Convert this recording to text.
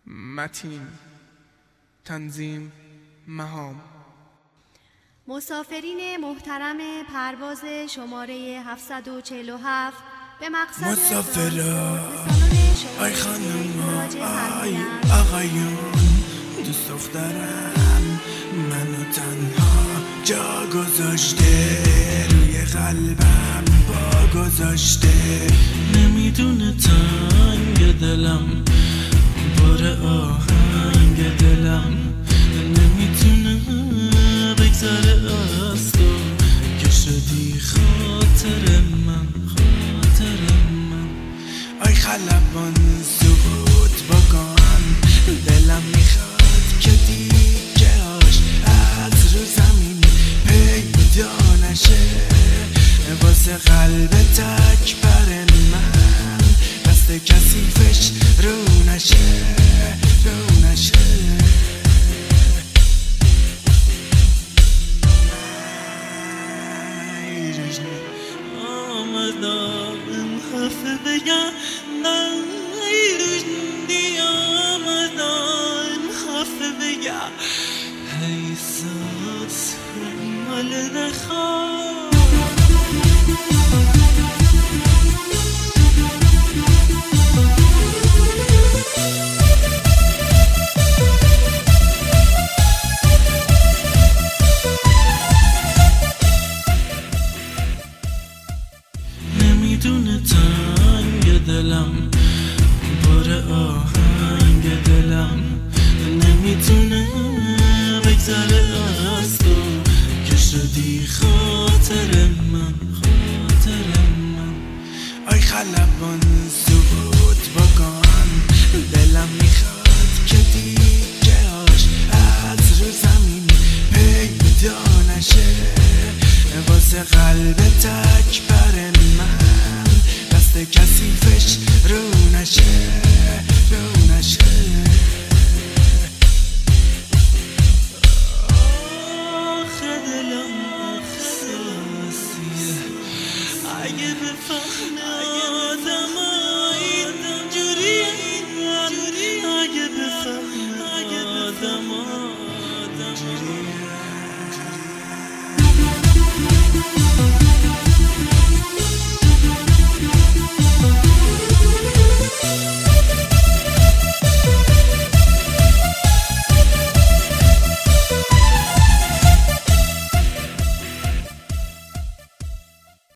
متین تنظیم مهام. مسافرین محترم پرواز شماره 747 به مقصد مسافرا، ای خانم ای آقایون، دوست دخترم منو تنها جا گذاشته، روی قلبم پا گذاشته، نمیدونه تنگ دلم بار آهنگ دلم، نمیتونه بگذره از تو که شدی خاطر من. ای خلبان سکوت بکن، دلم میخواد که دیگه‌اش از رو زمین پیدا نشه، واسه قلب تک بر من دست کثیفش رو نشه. آمدم حرف بگم نیروشندی، آمدم حرف بگم حیثات مال نخواه. نمیدونه تنگ دلم بار آهنگ دلم، نمیتونه بگذره از تو که شدی خاطر من. ای خلبان سکوت بکن، دلم میخواد که دیگه‌اش از رو زمین پیدا نشه، واسه قلب تک بر من دست کثیفش رو نشه.